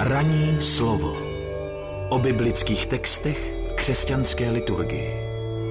Ranní slovo o biblických textech v křesťanské liturgii.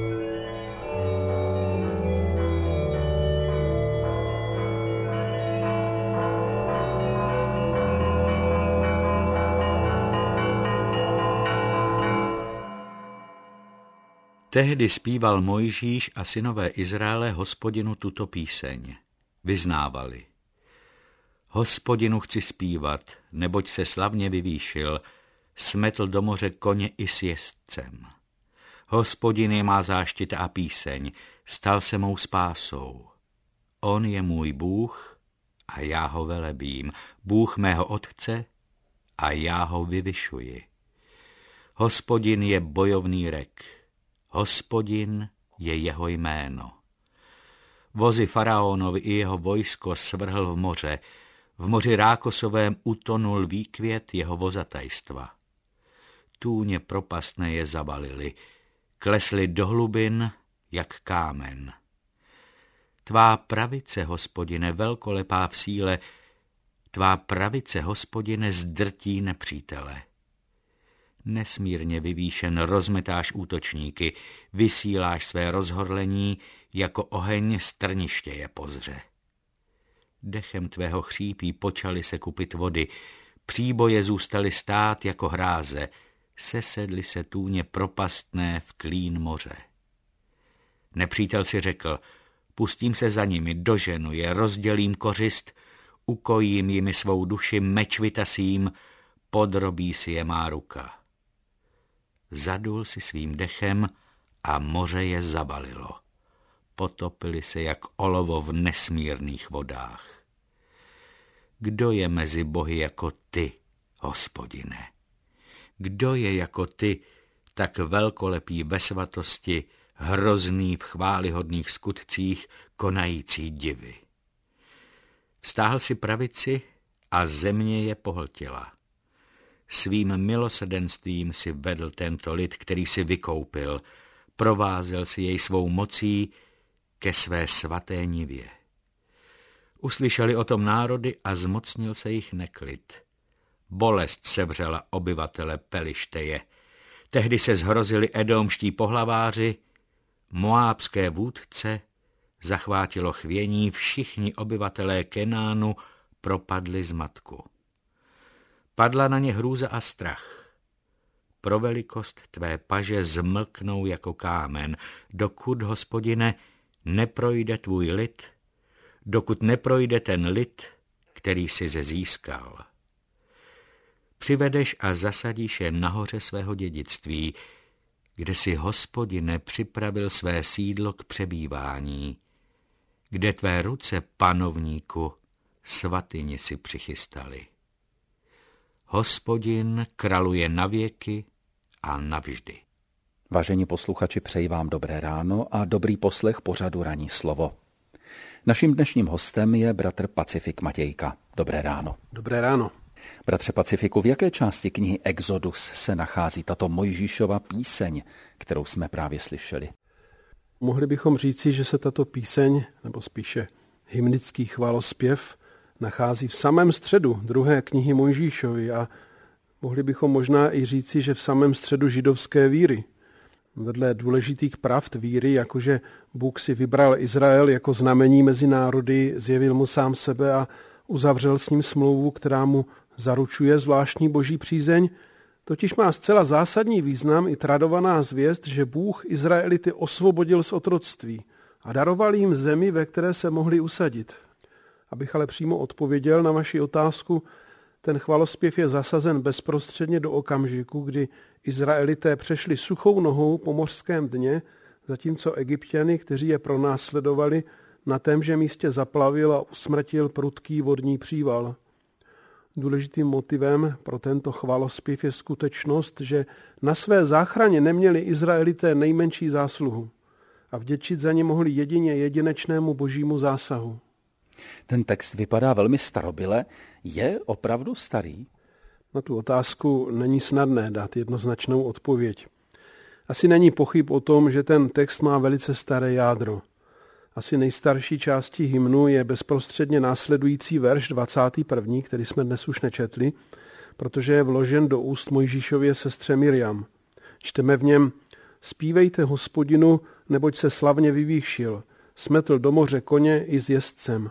Tehdy zpíval Mojžíš a synové Izraele Hospodinu tuto píseň. Vyznávali: Hospodinu chci zpívat, neboť se slavně vyvýšil, smetl do moře koně i s jezdcem. Hospodin je má záštita a píseň, stal se mou spásou. On je můj Bůh a já ho velebím, Bůh mého otce a já ho vyvyšuji. Hospodin je bojovný rek, Hospodin je jeho jméno. Vozy faraonovi i jeho vojsko svrhl v moři Rákosovém utonul výkvět jeho vozatajstva. Tůně propastné je zabalili, klesli do hlubin jak kámen. Tvá pravice, Hospodine, velkolepá v síle, tvá pravice, Hospodine, zdrtí nepřítele. Nesmírně vyvýšen rozmetáš útočníky, vysíláš své rozhorlení, jako oheň z trniště je pozře. Dechem tvého chřípí počaly se kupit vody, příboje zůstaly stát jako hráze, sesedly se tůně propastné v klín moře. Nepřítel si řekl: pustím se za nimi, doženu je, rozdělím kořist, ukojím jimi svou duši, meč vytasím, podrobí si je má ruka. Zadul si svým dechem a moře je zabalilo. Potopili se jak olovo v nesmírných vodách. Kdo je mezi bohy jako ty, Hospodine? Kdo je jako ty, tak velkolepý ve svatosti, hrozný v chvályhodných skutcích, konající divy? Vztáhl si pravici a země je pohltila. Svým milosrdenstvím si vedl tento lid, který si vykoupil, provázel si jej svou mocí ke své svaté nivě. Uslyšeli o tom národy a zmocnil se jich neklid. Bolest sevřela obyvatele Pelišteje. Tehdy se zhrozili edomští pohlaváři, moábské vůdce zachvátilo chvění, všichni obyvatelé Kenánu propadli zmatku. Padla na ně hrůza a strach. Pro velikost tvé paže zmlknou jako kámen, dokud, Hospodine, neprojde tvůj lid, dokud neprojde ten lid, který si získal. Přivedeš a zasadíš je nahoře svého dědictví, kde si, Hospodine, připravil své sídlo k přebývání, kde tvé ruce, panovníku, svatyni si přichystali. Hospodin kraluje navěky a navždy. Vážení posluchači, přeji vám dobré ráno a dobrý poslech pořadu Ranní slovo. Naším dnešním hostem je bratr Pacifik Matějka. Dobré ráno. Dobré ráno. Bratře Pacifiku, v jaké části knihy Exodus se nachází tato Mojžíšova píseň, kterou jsme právě slyšeli? Mohli bychom říci, že se tato píseň, nebo spíše hymnický chválospěv, nachází v samém středu druhé knihy Mojžíšovy a mohli bychom možná i říci, že v samém středu židovské víry. Vedle důležitých pravd víry, jakože Bůh si vybral Izrael jako znamení mezi národy, zjevil mu sám sebe a uzavřel s ním smlouvu, která mu zaručuje zvláštní boží přízeň, totiž má zcela zásadní význam i tradovaná zvěst, že Bůh Izraelity osvobodil z otroctví a daroval jim zemi, ve které se mohli usadit. Abych ale přímo odpověděl na vaši otázku, ten chvalospěv je zasazen bezprostředně do okamžiku, kdy Izraelité přešli suchou nohou po mořském dně, zatímco Egypťany, kteří je pronásledovali, na témže místě zaplavil a usmrtil prudký vodní příval. Důležitým motivem pro tento chvalospěv je skutečnost, že na své záchraně neměli Izraelité nejmenší zásluhu a vděčit za ně mohli jedině jedinečnému božímu zásahu. Ten text vypadá velmi starobyle. Je opravdu starý? Na tu otázku není snadné dát jednoznačnou odpověď. Asi není pochyb o tom, že ten text má velice staré jádro. Asi nejstarší částí hymnu je bezprostředně následující verš 21., který jsme dnes už nečetli. protože je vložen do úst Mojžíšově sestře Miriam. Čteme v něm: Zpívejte Hospodinu, neboť se slavně vyvýšil, smetl do moře koně i s jezdcem.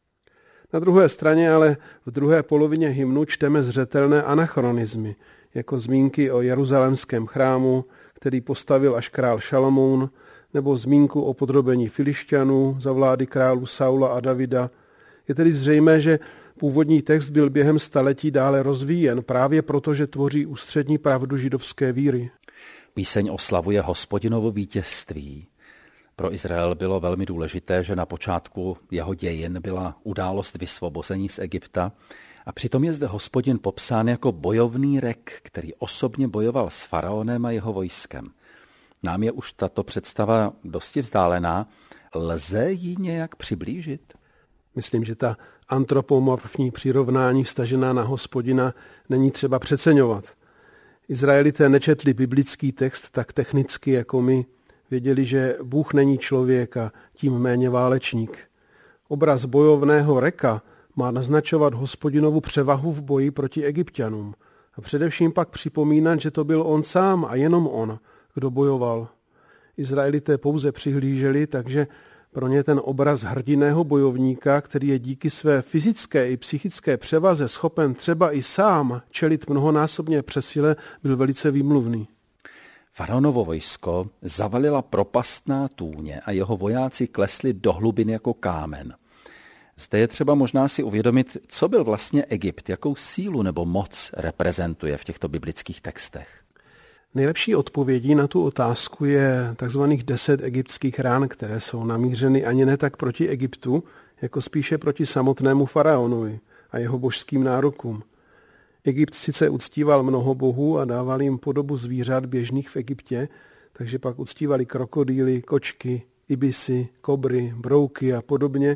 Na druhé straně ale v druhé polovině hymnu čteme zřetelné anachronizmy, jako zmínky o jeruzalémském chrámu, který postavil až král Šalamoun, nebo zmínku o podrobení Filišťanů za vlády králů Saula a Davida. Je tedy zřejmé, že původní text byl během staletí dále rozvíjen právě proto, že tvoří ústřední pravdu židovské víry. Píseň oslavuje Hospodinovo vítězství. Pro Izrael bylo velmi důležité, že na počátku jeho dějin byla událost vysvobození z Egypta a přitom je zde Hospodin popsán jako bojovný rek, který osobně bojoval s faraonem a jeho vojskem. Nám je už tato představa dosti vzdálená. Lze ji nějak přiblížit? Myslím, že ta antropomorfní přirovnání vztažená na Hospodina není třeba přeceňovat. Izraelité nečetli biblický text tak technicky jako my. Věděli, že Bůh není člověk a tím méně válečník. Obraz bojovného reka má naznačovat Hospodinovu převahu v boji proti Egypťanům a především pak připomínat, že to byl on sám a jenom on, kdo bojoval. Izraelité pouze přihlíželi, takže pro ně ten obraz hrdinného bojovníka, který je díky své fyzické i psychické převaze schopen třeba i sám čelit mnohonásobně přesile, byl velice výmluvný. Faraonovo vojsko zavalila propastná tůně a jeho vojáci klesli do hlubin jako kámen. Zde je třeba možná si uvědomit, co byl vlastně Egypt, jakou sílu nebo moc reprezentuje v těchto biblických textech. Nejlepší odpovědí na tu otázku je takzvaných 10 egyptských rán, které jsou namířeny ani ne tak proti Egyptu, jako spíše proti samotnému faraonovi a jeho božským nárokům. Egypt sice uctíval mnoho bohů a dával jim podobu zvířat běžných v Egyptě, takže pak uctívali krokodýly, kočky, ibisy, kobry, brouky a podobně.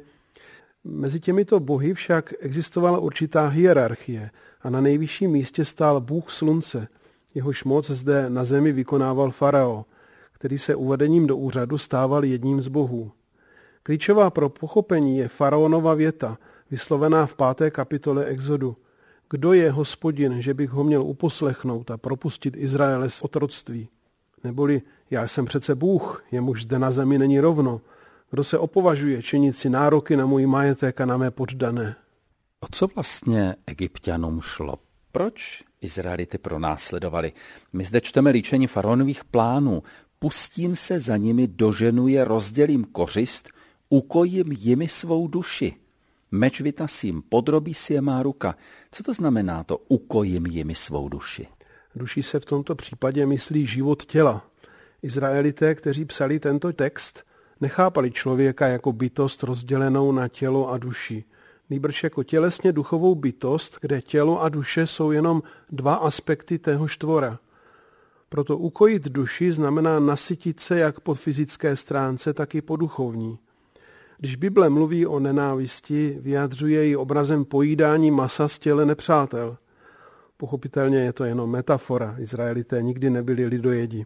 Mezi těmito bohy však existovala určitá hierarchie a na nejvyšším místě stál Bůh slunce. Jehož moc zde na zemi vykonával farao, který se uvedením do úřadu stával jedním z bohů. Klíčová pro pochopení je faraonova věta, vyslovená v 5. kapitole Exodu. Kdo je Hospodin, že bych ho měl uposlechnout a propustit Izraele z otroctví? Neboli já jsem přece Bůh, jemuž zde na zemi není rovno. Kdo se opovažuje činit si nároky na můj majetek a na mé poddané? O co vlastně Egypťanům šlo? Proč Izraelity pronásledovali? My zde čteme líčení faraonových plánů. Pustím se za nimi, doženu je, rozdělím kořist, ukojím jimi svou duši. Meč vytasím, podrobí si je má ruka. Co to znamená to ukojím jimi svou duši? Duší se v tomto případě myslí život těla. Izraelité, kteří psali tento text, nechápali člověka jako bytost rozdělenou na tělo a duši. Nýbrž jako tělesně duchovou bytost, kde tělo a duše jsou jenom dva aspekty téhož tvora. Proto ukojit duši znamená nasytit se jak po fyzické stránce, tak i po duchovní. Když Bible mluví o nenávisti, vyjadřuje ji obrazem pojídání masa z těle nepřátel. Pochopitelně je to jenom metafora, Izraelité nikdy nebyli lidojedi.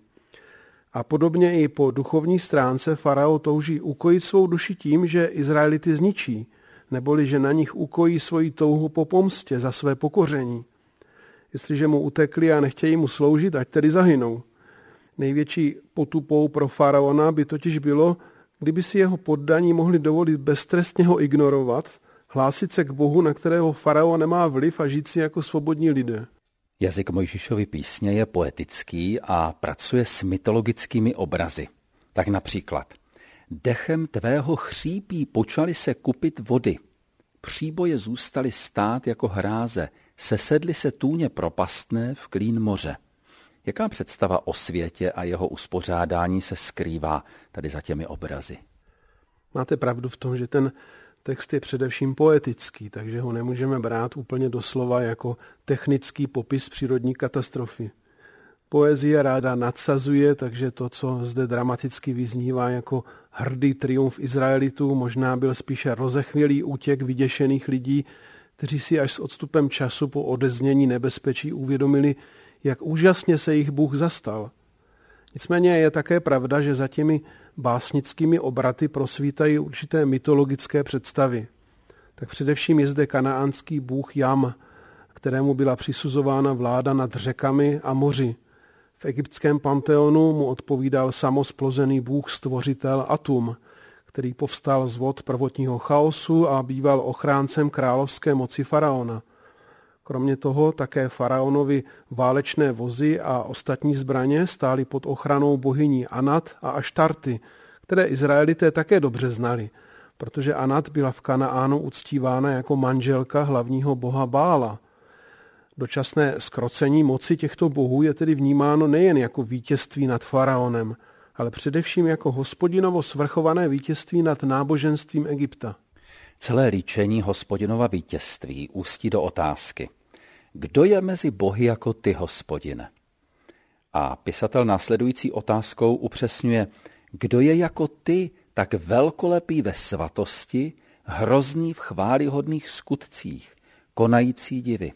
A podobně i po duchovní stránce farao touží ukojit svou duši tím, že Izraelity zničí, neboli že na nich ukojí svoji touhu po pomstě za své pokoření. Jestliže mu utekli a nechtějí mu sloužit, ať tedy zahynou. Největší potupou pro faraona by totiž bylo, kdyby si jeho poddaní mohli dovolit beztrestně ho ignorovat, hlásit se k Bohu, na kterého faraon nemá vliv a žít si jako svobodní lidé. Jazyk Mojžíšovy písně je poetický a pracuje s mytologickými obrazy. Tak například: dechem tvého chřípí počaly se kupit vody, příboje zůstaly stát jako hráze, sesedly se tůně propastné v klín moře. Jaká představa o světě a jeho uspořádání se skrývá tady za těmi obrazy? Máte pravdu v tom, že ten text je především poetický, takže ho nemůžeme brát úplně doslova jako technický popis přírodní katastrofy. Poezie ráda nadsazuje, takže to, co zde dramaticky vyznívá jako hrdý triumf Izraelitů, možná byl spíše rozechvělý útěk vyděšených lidí, kteří si až s odstupem času po odeznění nebezpečí uvědomili, jak úžasně se jich Bůh zastal. Nicméně je také pravda, že za těmi básnickými obraty prosvítají určité mytologické představy. Tak především je zde kanaánský bůh Jam, kterému byla přisuzována vláda nad řekami a moři. V egyptském panteonu mu odpovídal samosplozený bůh stvořitel Atum, který povstal z vod prvotního chaosu a býval ochráncem královské moci faraona. Kromě toho také faraonovi válečné vozy a ostatní zbraně stály pod ochranou bohyní Anat a Aštarty, které Izraelité také dobře znali, protože Anat byla v Kanaánu uctívána jako manželka hlavního boha Bála. Dočasné zkrocení moci těchto bohů je tedy vnímáno nejen jako vítězství nad faraonem, ale především jako Hospodinovo svrchované vítězství nad náboženstvím Egypta. Celé líčení Hospodinova vítězství ústí do otázky: kdo je mezi bohy jako ty, Hospodine? A pisatel následující otázkou upřesňuje: kdo je jako ty, tak velkolepý ve svatosti, hrozný v chvályhodných skutcích, konající divy.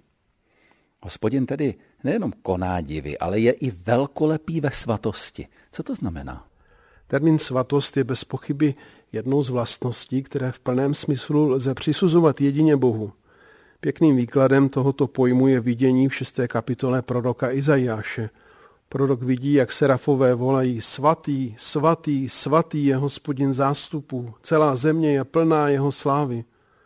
Hospodin tedy nejenom koná divy, ale je i velkolepý ve svatosti. Co to znamená? Termín svatost je bez pochyby jednou z vlastností, které v plném smyslu lze přisuzovat jedině Bohu. Pěkným výkladem tohoto pojmu je vidění v 6. kapitole proroka Izajáše. Prorok vidí, jak serafové volají: svatý, svatý, svatý je Hospodin zástupů, celá země je plná jeho slávy.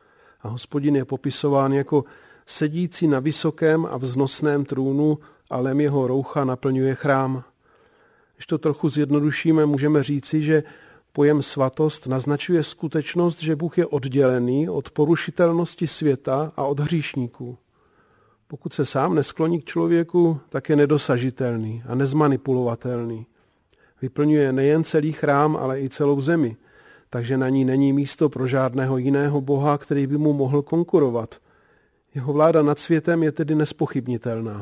A Hospodin je popisován jako sedící na vysokém a vznosném trůnu a lem jeho roucha naplňuje chrám. Když to trochu zjednodušíme, můžeme říci, že pojem svatost naznačuje skutečnost, že Bůh je oddělený od porušitelnosti světa a od hříšníků. Pokud se sám neskloní k člověku, tak je nedosažitelný a nezmanipulovatelný. Vyplňuje nejen celý chrám, ale i celou zemi, takže na ní není místo pro žádného jiného boha, který by mu mohl konkurovat. Jeho vláda nad světem je tedy nezpochybnitelná.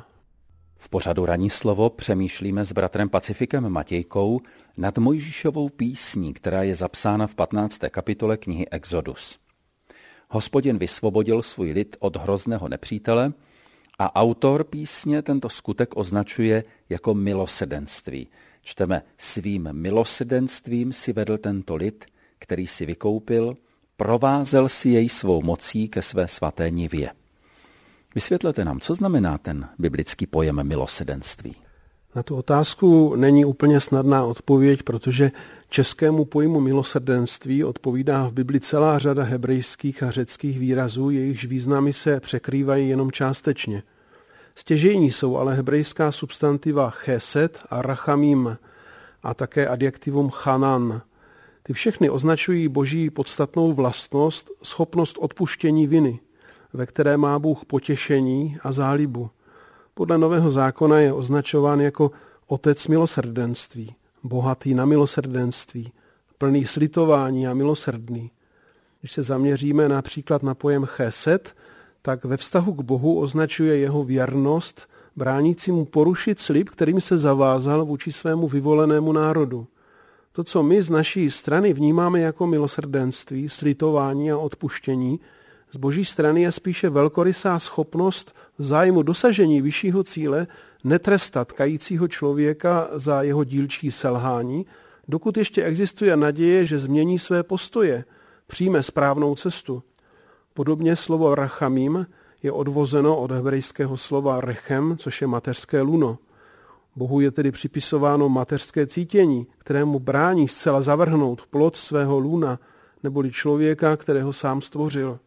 V pořadu Ranní slovo přemýšlíme s bratrem Pacifikem Matějkou nad Mojžíšovou písní, která je zapsána v 15. kapitole knihy Exodus. Hospodin vysvobodil svůj lid od hrozného nepřítele a autor písně tento skutek označuje jako milosrdenství. Čteme: svým milosrdenstvím si vedl tento lid, který si vykoupil, provázel si jej svou mocí ke své svaté nivě. Vysvětlete nám, co znamená ten biblický pojem milosrdenství. Na tu otázku není úplně snadná odpověď, protože českému pojmu milosrdenství odpovídá v Bibli celá řada hebrejských a řeckých výrazů, jejichž významy se překrývají jenom částečně. Stěžejní jsou ale hebrejská substantiva chesed a rachamim a také adjektivum chanan. Ty všechny označují boží podstatnou vlastnost, schopnost odpuštění viny, ve které má Bůh potěšení a zálibu. Podle Nového zákona je označován jako otec milosrdenství, bohatý na milosrdenství, plný slitování a milosrdný. Když se zaměříme například na pojem chesed, tak ve vztahu k Bohu označuje jeho věrnost, bránící mu porušit slib, kterým se zavázal vůči svému vyvolenému národu. To, co my z naší strany vnímáme jako milosrdenství, slitování a odpuštění, z boží strany je spíše velkorysá schopnost v zájmu dosažení vyššího cíle netrestat kajícího člověka za jeho dílčí selhání, dokud ještě existuje naděje, že změní své postoje, přijme správnou cestu. Podobně slovo rachamim je odvozeno od hebrejského slova rechem, což je mateřské luno. Bohu je tedy připisováno mateřské cítění, kterému brání zcela zavrhnout plod svého luna, neboli člověka, kterého sám stvořil.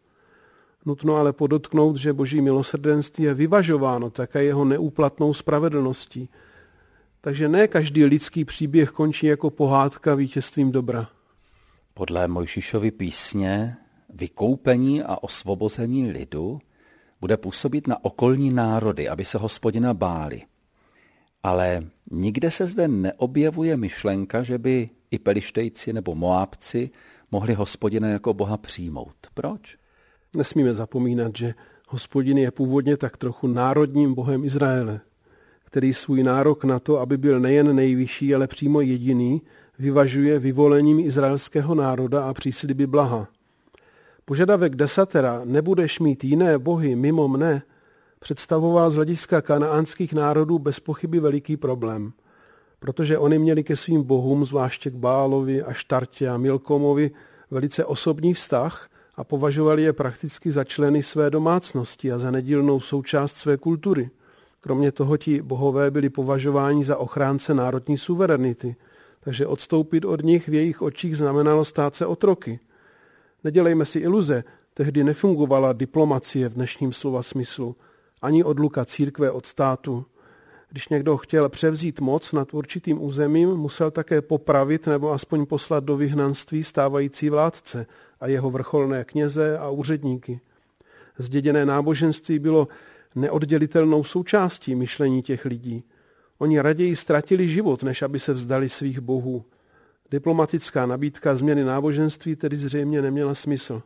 Nutno ale podotknout, že boží milosrdenství je vyvažováno také jeho neúplatnou spravedlností. Takže ne každý lidský příběh končí jako pohádka vítězstvím dobra. Podle Mojžíšovy písně vykoupení a osvobození lidu bude působit na okolní národy, aby se Hospodina báli. Ale nikde se zde neobjevuje myšlenka, že by i Pelištejci nebo Moábci mohli Hospodina jako Boha přijmout. Proč? Nesmíme zapomínat, že Hospodin je původně tak trochu národním Bohem Izraele, který svůj nárok na to, aby byl nejen nejvyšší, ale přímo jediný, vyvažuje vyvolením izraelského národa a přísliby blaha. Požadavek desatera nebudeš mít jiné bohy mimo mne představoval z hlediska kanaánských národů bez pochyby veliký problém, protože oni měli ke svým bohům, zvláště k Bálovi, Aštartě a Milkomovi, velice osobní vztah a považovali je prakticky za členy své domácnosti a za nedílnou součást své kultury. Kromě toho ti bohové byli považováni za ochránce národní suverenity, takže odstoupit od nich v jejich očích znamenalo stát se otroky. Nedělejme si iluze, tehdy nefungovala diplomacie v dnešním slova smyslu, ani odluka církve od státu. Když někdo chtěl převzít moc nad určitým územím, musel také popravit nebo aspoň poslat do vyhnanství stávající vládce a jeho vrcholné kněze a úředníky. Zděděné náboženství bylo neoddělitelnou součástí myšlení těch lidí. Oni raději ztratili život, než aby se vzdali svých bohů. Diplomatická nabídka změny náboženství tedy zřejmě neměla smysl.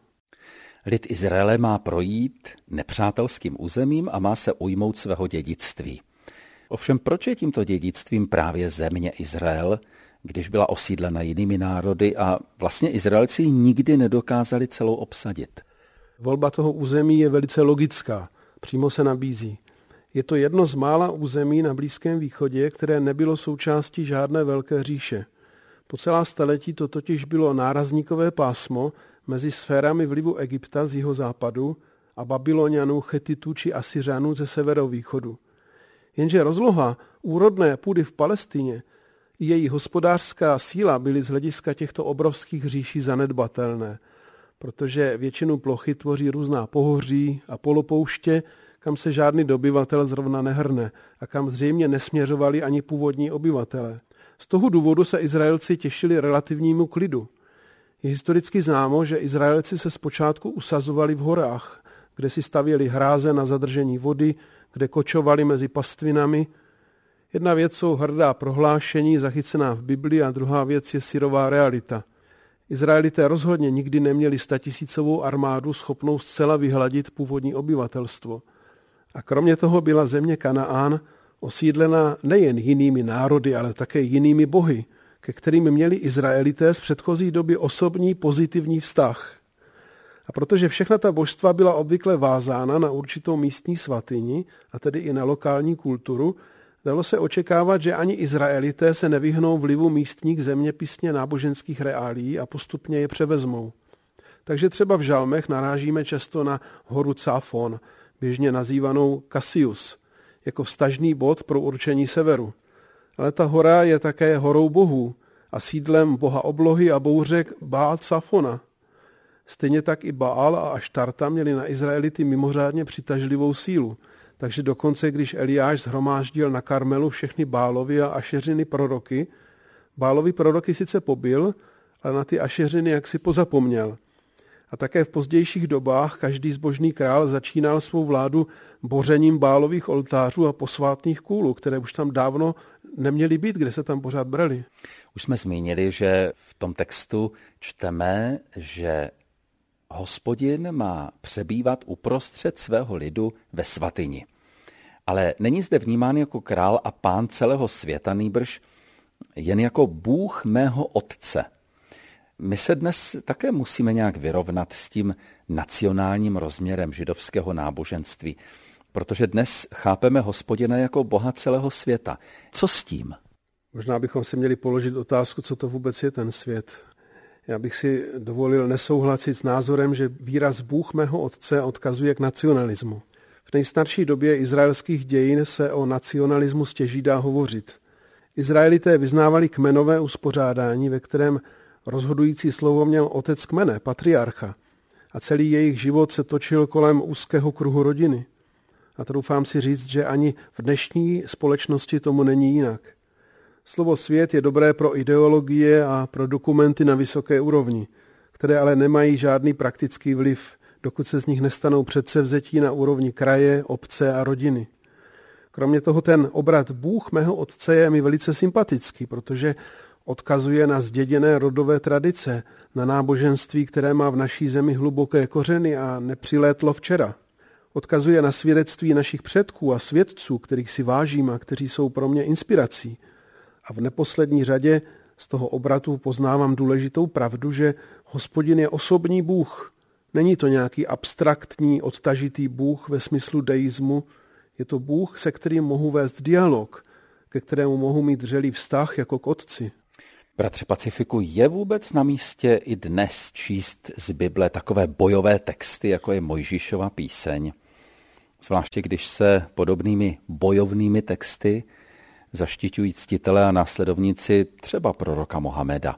Lid Izraele má projít nepřátelským územím a má se ujmout svého dědictví. Ovšem proč je tímto dědictvím právě země Izrael, když byla osídlena jinými národy a vlastně Izraelci nikdy nedokázali celou obsadit? Volba toho území je velice logická, přímo se nabízí. Je to jedno z mála území na Blízkém východě, které nebylo součástí žádné velké říše. Po celá staletí to totiž bylo nárazníkové pásmo mezi sférami vlivu Egypta z jihozápadu a Babylonianů, Chetitů či Asyřanů ze severovýchodu. Jenže rozloha úrodné půdy v Palestině i její hospodářská síla byly z hlediska těchto obrovských říší zanedbatelné, protože většinu plochy tvoří různá pohoří a polopouště, kam se žádný dobyvatel zrovna nehrne a kam zřejmě nesměřovali ani původní obyvatelé. Z toho důvodu se Izraelci těšili relativnímu klidu. Je historicky známo, že Izraelci se zpočátku usazovali v horách, kde si stavěli hráze na zadržení vody, kde kočovali mezi pastvinami. Jedna věc jsou hrdá prohlášení zachycená v Biblii a druhá věc je syrová realita. Izraelité rozhodně nikdy neměli 100 000 armádu schopnou zcela vyhladit původní obyvatelstvo. A kromě toho byla země Kanaán osídlena nejen jinými národy, ale také jinými bohy, ke kterým měli Izraelité z předchozí doby osobní pozitivní vztah. A protože všechna ta božstva byla obvykle vázána na určitou místní svatyni, a tedy i na lokální kulturu, dalo se očekávat, že ani Izraelité se nevyhnou vlivu místních zeměpisně náboženských reálií a postupně je převezmou. Takže třeba v žalmech narážíme často na horu Cáfon, běžně nazývanou Kasius, jako vztažný bod pro určení severu. Ale ta hora je také horou bohů a sídlem boha oblohy a bouřek Baal Cáfona. Stejně tak i Baal a Aštarta měli na Izraelity mimořádně přitažlivou sílu, takže dokonce, když Eliáš shromáždil na Karmelu všechny Bálovi a Ašeřiny proroky, Bálovi proroky sice pobil, ale na ty Ašeřiny jaksi pozapomněl. A také v pozdějších dobách každý zbožný král začínal svou vládu bořením Bálových oltářů a posvátných kůlů, které už tam dávno neměly být, kde se tam pořád brali. Už jsme zmínili, že v tom textu čteme, že Hospodin má přebývat uprostřed svého lidu ve svatyni. Ale není zde vnímán jako král a pán celého světa, nýbrž jen jako Bůh mého otce. My se dnes také musíme nějak vyrovnat s tím nacionálním rozměrem židovského náboženství, protože dnes chápeme Hospodina jako Boha celého světa. Co s tím? Možná bychom si měli položit otázku, co to vůbec je ten svět. Já bych si dovolil nesouhlasit s názorem, že výraz Bůh mého otce odkazuje k nacionalismu. V nejstarší době izraelských dějin se o nacionalismu stěží dá hovořit. Izraelité vyznávali kmenové uspořádání, ve kterém rozhodující slovo měl otec kmene, patriarcha, a celý jejich život se točil kolem úzkého kruhu rodiny. A troufám si říct, že ani v dnešní společnosti tomu není jinak. Slovo svět je dobré pro ideologie a pro dokumenty na vysoké úrovni, které ale nemají žádný praktický vliv, dokud se z nich nestanou předsevzetí na úrovni kraje, obce a rodiny. Kromě toho ten obrat Bůh mého otce je mi velice sympatický, protože odkazuje na zděděné rodové tradice, na náboženství, které má v naší zemi hluboké kořeny a nepřilétlo včera. Odkazuje na svědectví našich předků a svědců, kterých si vážím a kteří jsou pro mě inspirací. A v neposlední řadě z toho obratu poznávám důležitou pravdu, že Hospodin je osobní Bůh. Není to nějaký abstraktní, odtažitý Bůh ve smyslu deismu. Je to Bůh, se kterým mohu vést dialog, ke kterému mohu mít vřelý vztah jako k otci. Bratře Pacifiku, je vůbec na místě i dnes číst z Bible takové bojové texty, jako je Mojžíšova píseň? Zvláště když se podobnými bojovnými texty zaštiťují ctitelé a následovníci třeba proroka Mohameda.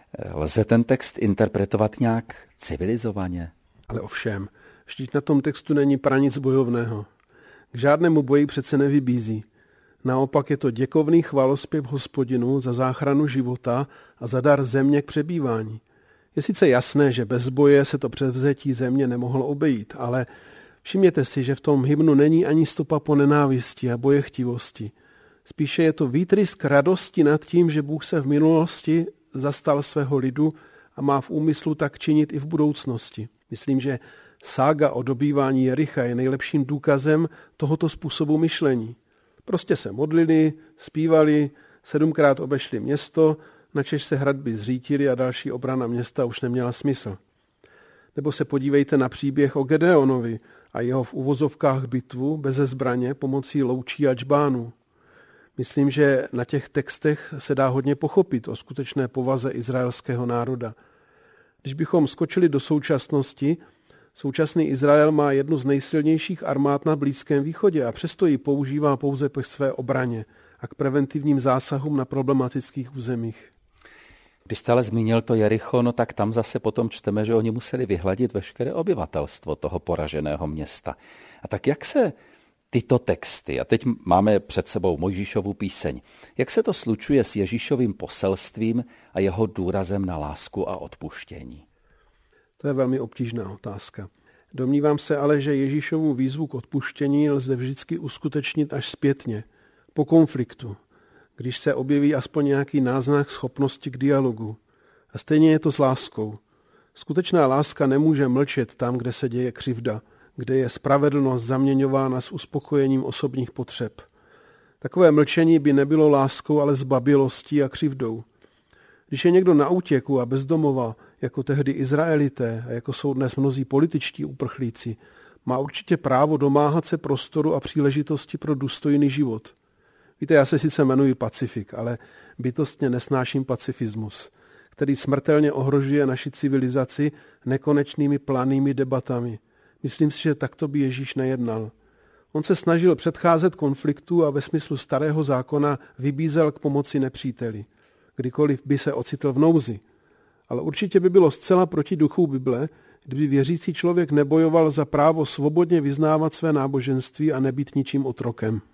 Lze ten text interpretovat nějak civilizovaně? Ale ovšem, vždyť na tom textu není pranic bojovného. K žádnému boji přece nevybízí. Naopak je to děkovný chválospěv Hospodinu za záchranu života a za dar země k přebývání. Je sice jasné, že bez boje se to převzetí země nemohlo obejít, ale všimněte si, že v tom hymnu není ani stopa po nenávisti a bojechtivosti. Spíše je to výtrysk radosti nad tím, že Bůh se v minulosti zastal svého lidu a má v úmyslu tak činit i v budoucnosti. Myslím, že sága o dobývání Jericha je nejlepším důkazem tohoto způsobu myšlení. Prostě se modlili, zpívali, 7krát obešli město, načež se hradby zřítily a další obrana města už neměla smysl. Nebo se podívejte na příběh o Gedeonovi a jeho v uvozovkách bitvu beze zbraně pomocí loučí a džbánů. Myslím, že na těch textech se dá hodně pochopit o skutečné povaze izraelského národa. Když bychom skočili do současnosti, současný Izrael má jednu z nejsilnějších armád na Blízkém východě a přesto ji používá pouze ke své obraně a k preventivním zásahům na problematických územích. Když jste ale zmínil to Jericho, no tak tam zase potom čteme, že oni museli vyhladit veškeré obyvatelstvo toho poraženého města. A tak jak se tyto texty, a teď máme před sebou Mojžíšovu píseň, jak se to slučuje s Ježíšovým poselstvím a jeho důrazem na lásku a odpuštění? To je velmi obtížná otázka. Domnívám se ale, že Ježíšovu výzvu k odpuštění lze vždycky uskutečnit až zpětně, po konfliktu, když se objeví aspoň nějaký náznak schopnosti k dialogu. A stejně je to s láskou. Skutečná láska nemůže mlčet tam, kde se děje křivda, kde je spravedlnost zaměňována s uspokojením osobních potřeb. Takové mlčení by nebylo láskou, ale zbabělostí a křivdou. Když je někdo na útěku a bezdomova, jako tehdy Izraelité a jako jsou dnes mnozí političtí uprchlíci, má určitě právo domáhat se prostoru a příležitosti pro důstojný život. Víte, já se sice jmenuji Pacifik, ale bytostně nesnáším pacifismus, který smrtelně ohrožuje naši civilizaci nekonečnými planými debatami. Myslím si, že takto by Ježíš nejednal. On se snažil předcházet konfliktu a ve smyslu starého zákona vybízel k pomoci nepříteli, kdykoliv by se ocitl v nouzi. Ale určitě by bylo zcela proti duchu Bible, kdyby věřící člověk nebojoval za právo svobodně vyznávat své náboženství a nebýt ničím otrokem.